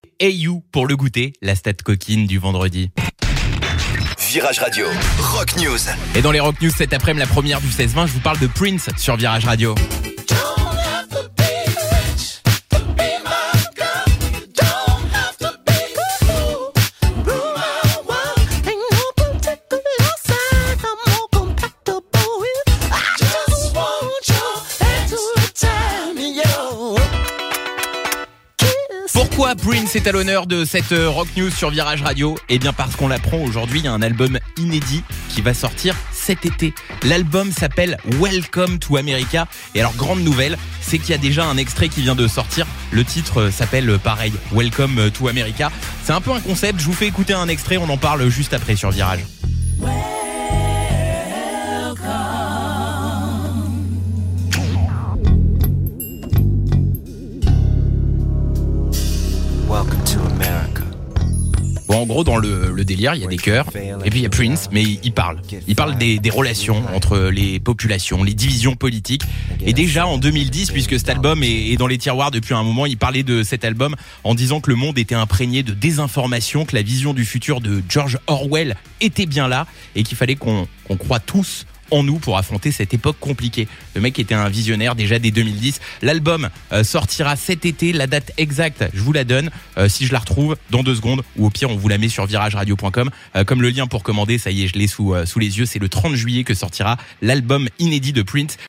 Hey You pour le goûter, la stat coquine du vendredi. Virage Radio, Rock News. Et dans les Rock News cet après-midi, la première du 16-20, je vous parle de Prince sur Virage Radio. Pourquoi Prince est à l'honneur de cette Rock News sur Virage Radio ? Eh bien parce qu'on l'apprend aujourd'hui, il y a un album inédit qui va sortir cet été. L'album s'appelle Welcome to America. Et alors grande nouvelle, c'est qu'il y a déjà un extrait qui vient de sortir. Le titre s'appelle pareil, Welcome to America. C'est un peu un concept, je vous fais écouter un extrait, on en parle juste après sur Virage. Welcome to America. Bon, en gros, dans le délire, il y a des chœurs, et puis il y a Prince, mais il parle. Il parle des relations entre les populations, les divisions politiques. Et déjà en 2010, puisque cet album est dans les tiroirs depuis un moment, il parlait de cet album en disant que le monde était imprégné de désinformation, que la vision du futur de George Orwell était bien là, et qu'il fallait qu'on croie tous en nous pour affronter cette époque compliquée. Le mec était un visionnaire déjà dès 2010. L'album sortira cet été. La date exacte, je vous la donne si je la retrouve dans 2 secondes, ou au pire on vous la met sur virageradio.com. Comme le lien pour commander, ça y est, je l'ai sous les yeux. C'est le 30 juillet que sortira l'album inédit de Prince.